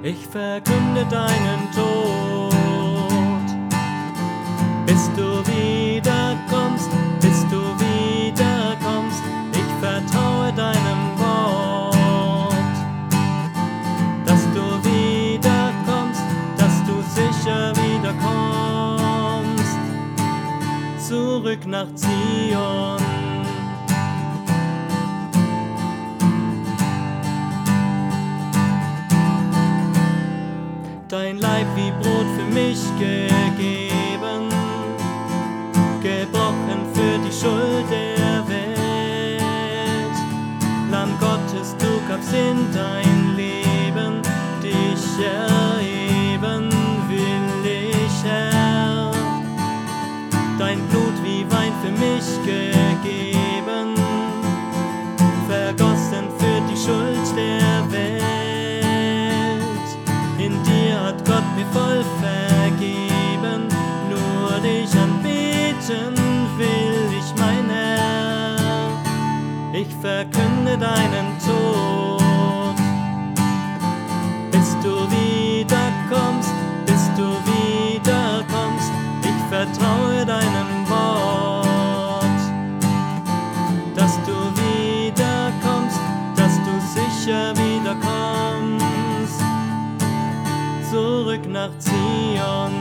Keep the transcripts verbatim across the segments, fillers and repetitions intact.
Ich verkünde deinen Tod, bis du wiederkommst, bis du wiederkommst. Ich vertraue deinem Wort, dass du wiederkommst, dass du sicher wiederkommst, zurück nach Zion. Dein Leib wie Brot für mich gegeben, gebrochen für die Schuld der Welt. Lamm Gottes, du gabst in dein Leben, dich erheben will ich, Herr. Dein Blut wie Wein für mich gegeben, vergossen für die Schuld der Welt. In dir hat Gott mir voll vergeben, nur dich anbeten will ich, mein Herr. Ich verkünde deinen Tod, bis du wiederkommst, bis du wiederkommst. Ich vertraue deinem Wort, dass du wiederkommst, dass du sicher wiederkommst, zurück nach Zion.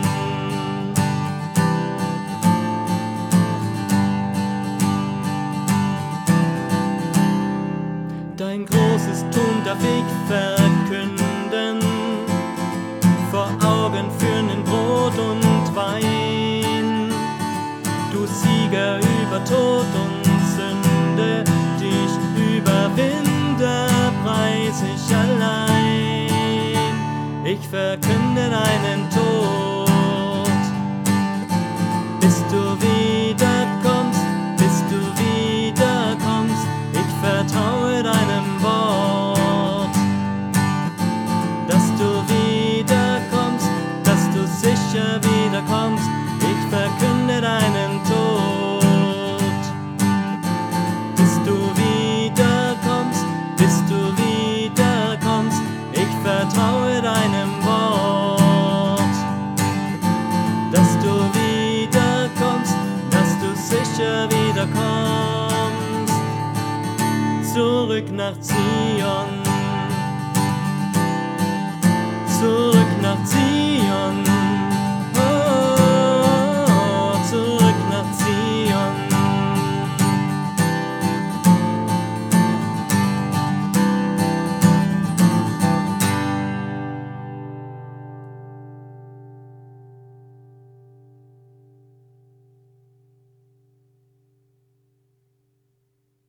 Dein großes Tun darf ich verkünden, vor Augen führen in Brot und Wein. Du Sieger über Tod und Sünde, dich Überwinder preis ich allein. Ich verkünde deinen Tod, bis du wiederkommst, bis du wiederkommst. Ich vertraue deinem Wort, dass du wiederkommst, dass du sicher wiederkommst. Ich verkünde deinen Tod, bis du wiederkommst, bis du wiederkommst. Ich vertraue deinem Wort, dass du wiederkommst, dass du sicher wiederkommst, zurück nach Zion, zurück nach Zion.